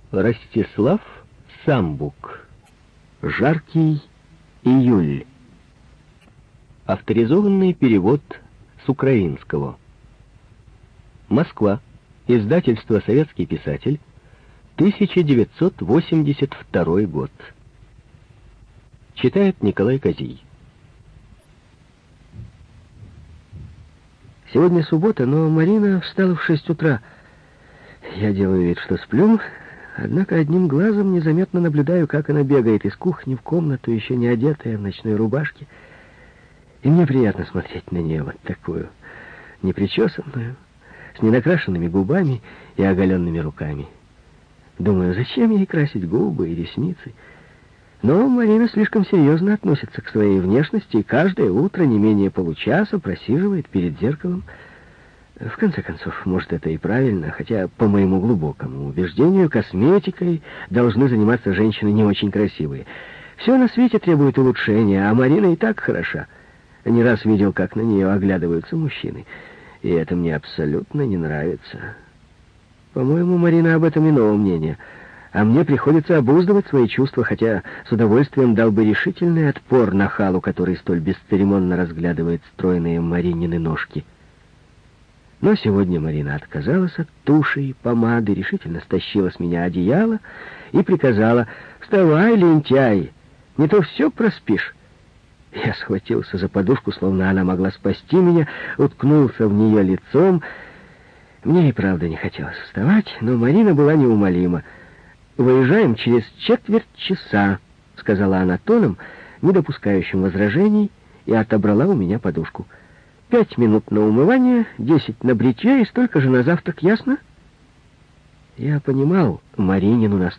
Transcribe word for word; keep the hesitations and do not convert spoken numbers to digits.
Ростислав Самбук. Жаркий июль. Авторизованный перевод с украинского. Москва. Издательство «Советский писатель», тысяча девятьсот восемьдесят второй год. Читает Николай Козий. Сегодня суббота, но Марина встала в шесть утра. Я делаю вид, что сплю, однако одним глазом незаметно наблюдаю, как она бегает из кухни в комнату, еще не одетая, в ночной рубашке. И мне приятно смотреть на нее вот такую, непричесанную, с ненакрашенными губами и оголенными руками. Думаю, зачем ей красить губы и ресницы? Но Марина слишком серьезно относится к своей внешности и каждое утро не менее получаса просиживает перед зеркалом. В конце концов, может, это и правильно, хотя, по моему глубокому убеждению, косметикой должны заниматься женщины не очень красивые. Все на свете требует улучшения, а Марина и так хороша. Не раз видел, как на нее оглядываются мужчины, и это мне абсолютно не нравится. По-моему, Марина об этом иного мнения, а мне приходится обуздывать свои чувства, хотя с удовольствием дал бы решительный отпор нахалу, который столь бесцеремонно разглядывает стройные Маринины ножки. Но сегодня Марина отказалась от туши и помады, решительно стащила с меня одеяло и приказала: «Вставай, лентяй, не то все проспишь». Я схватился за подушку, словно она могла спасти меня, уткнулся в нее лицом. Мне и правда не хотелось вставать, но Марина была неумолима. «Выезжаем через четверть часа», — сказала она тоном, не допускающим возражений, и отобрала у меня подушку. «Пять минут на умывание, десять на бритье и столько же на завтрак, ясно?» Я понимал Маринину настойчивость.